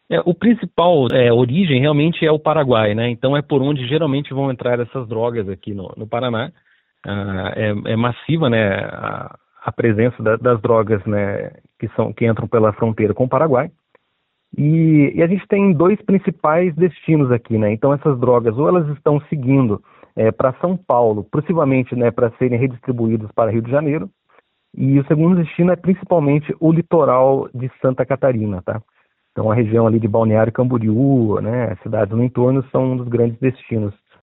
O principal origem realmente é o Paraguai, né? Então é por onde geralmente vão entrar essas drogas aqui no Paraná. É massiva, né, a presença das drogas, né, que entram pela fronteira com o Paraguai. E a gente tem dois principais destinos aqui, né? Então essas drogas ou elas estão seguindo para São Paulo, possivelmente, né, para serem redistribuídas para Rio de Janeiro. E o segundo destino é principalmente o litoral de Santa Catarina, tá? Então a região ali de Balneário Camboriú, né, cidades no entorno são um dos grandes destinos